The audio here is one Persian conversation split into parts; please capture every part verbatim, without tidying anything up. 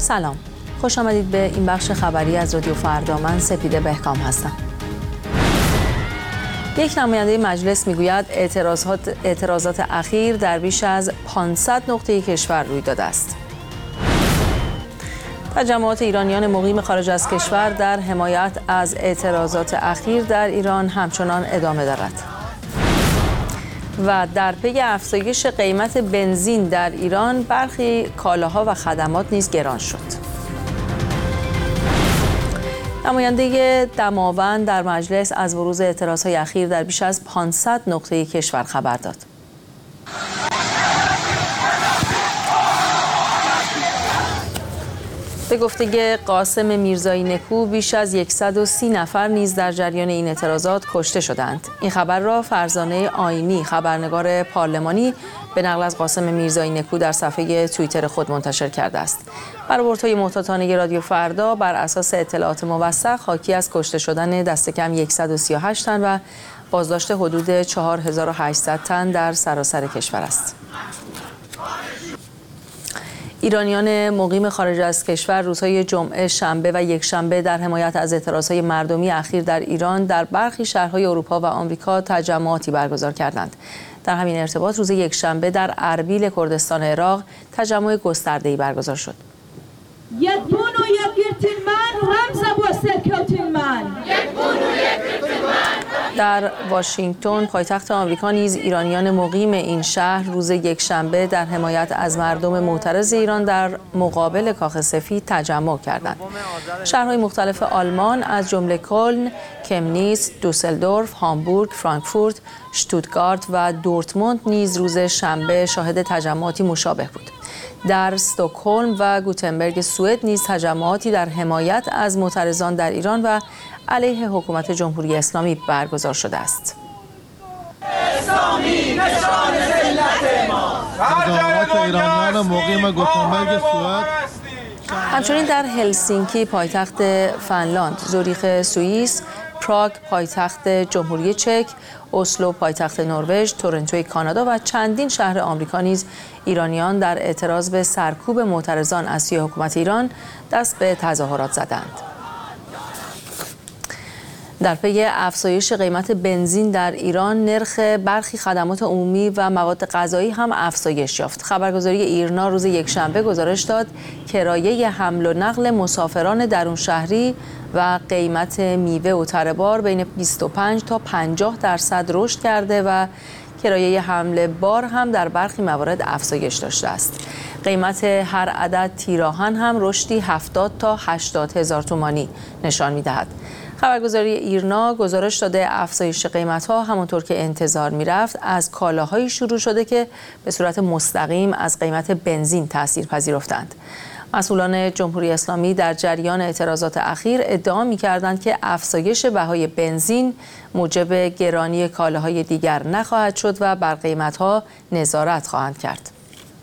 سلام، خوش آمدید به این بخش خبری از رادیو فردا. من سپیده بهکام هستم. یک نماینده مجلس میگوید اعتراضات اعتراضات اخیر در بیش از پانصد نقطه کشور روی داده است. تجمعات ایرانیان مقیم خارج از کشور در حمایت از اعتراضات اخیر در ایران همچنان ادامه دارد. و در پی افزایش قیمت بنزین در ایران برخی کالاها و خدمات نیز گران شد. نماینده دماوند در مجلس از بروز اعتراضهای اخیر در بیش از پانصد نقطه کشور خبر داد. به گفته قاسم میرزایی نکو بیش از صد و سی نفر نیز در جریان این اعتراضات کشته شدند. این خبر را فرزانه آینی خبرنگار پارلمانی به نقل از قاسم میرزایی نکو در صفحه توییتر خود منتشر کرده است. برآوردهای محتاطانه رادیو فردا بر اساس اطلاعات موثق حاکی از کشته شدن دست کم صد و سی و هشت تن و بازداشت حدود چهار هزار و هشتصد تن در سراسر کشور است. ایرانیان مقیم خارج از کشور روزهای جمعه، شنبه و یکشنبه در حمایت از اعتراضهای مردمی اخیر در ایران در برخی شهرهای اروپا و آمریکا تجمعاتی برگزار کردند. در همین ارتباط روز یکشنبه در اربیل کردستان عراق تجمع گسترده‌ای برگزار شد. در واشنگتن پایتخت آمریکا نیز ایرانیان مقیم این شهر روز یکشنبه در حمایت از مردم معترض ایران در مقابل کاخ سفید تجمع کردند. شهرهای مختلف آلمان از جمله کلن، کمنیس، دوسلدورف، هامبورگ، فرانکفورت، شتوتگارت و دورتموند نیز روز شنبه شاهد تجمعاتی مشابه بود. در استکهلم و گوتنبرگ سوئد نیز تجمعاتی در حمایت از معترضان در ایران و علیه حکومت جمهوری اسلامی برگزار شده است. اسلامی نشان ذلت ما. تجمعات ایرانیان مقیم گوتنبرگ سوئد. همچنین در هلسینکی پایتخت فنلاند، زوریخ سوئیس، پراگ پایتخت جمهوری چک، اسلو پایتخت نروژ، تورنتو کانادا و چندین شهر آمریکا نیز ایرانیان در اعتراض به سرکوب معترضان از سوی حکومت ایران دست به تظاهرات زدند. در پی افزایش قیمت بنزین در ایران، نرخ برخی خدمات عمومی و مواد غذایی هم افزایش یافت. خبرگزاری ایرنا روز یکشنبه گزارش داد کرایه حمل و نقل مسافران درون شهری و قیمت میوه و تره بار بین بیست و پنج تا پنجاه درصد رشد کرده و کرایه حمل بار هم در برخی موارد افزایش داشته است. قیمت هر عدد تیراهن هم رشدی هفتاد تا هشتاد هزار تومانی نشان می‌دهد. خبرگزاری ایرنا گزارش داده افزایش قیمت‌ها همانطور که انتظار می‌رفت از کالاهایی شروع شده که به صورت مستقیم از قیمت بنزین تأثیر پذیرفتند. مسئولان جمهوری اسلامی در جریان اعتراضات اخیر ادعا می‌کردند که افزایش بهای بنزین موجب گرانی کالاهای دیگر نخواهد شد و بر قیمت‌ها نظارت خواهند کرد.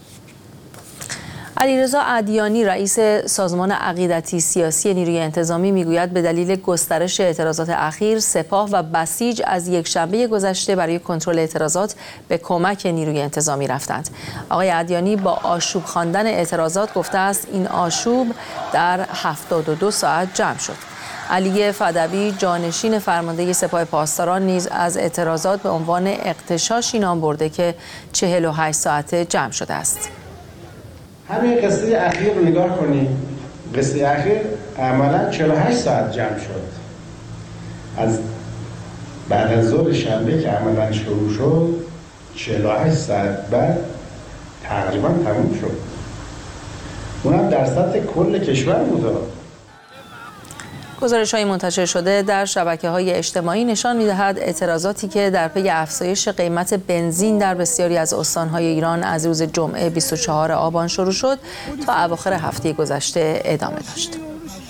علیرضا عدیانی رئیس سازمان عقیدتی سیاسی نیروی انتظامی میگوید به دلیل گسترش اعتراضات اخیر سپاه و بسیج از یکشنبه گذشته برای کنترل اعتراضات به کمک نیروی انتظامی رفتند. آقای عدیانی با آشوب خواندن اعتراضات گفته است این آشوب در هفتاد و دو ساعت جمع شد. علی فدوی جانشین فرمانده سپاه پاسداران نیز از اعتراضات به عنوان اغتشاشی نام برده که چهل و هشت ساعته جمع شده است. همین قصه اخیر رو نگاه کنیم. قصه اخیر عملاً چهل و هشت ساعت جمع شد. از بعد از ظهر شنبه که عملاً شروع شد چهل و هشت ساعت بعد تقریباً تموم شد. اونم در سطح کل کشور بود. گزارش‌های منتشر شده در شبکه‌های اجتماعی نشان می‌دهد اعتراضاتی که در پی افزایش قیمت بنزین در بسیاری از استان‌های ایران از روز جمعه بیست و چهارم آبان شروع شد تا اواخر هفته گذشته ادامه داشت.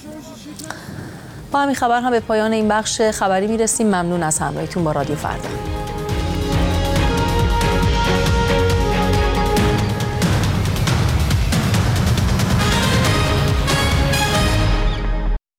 با همین خبر هم به پایان این بخش خبری می‌رسیم. ممنون از همراهیتون با رادیو فردا.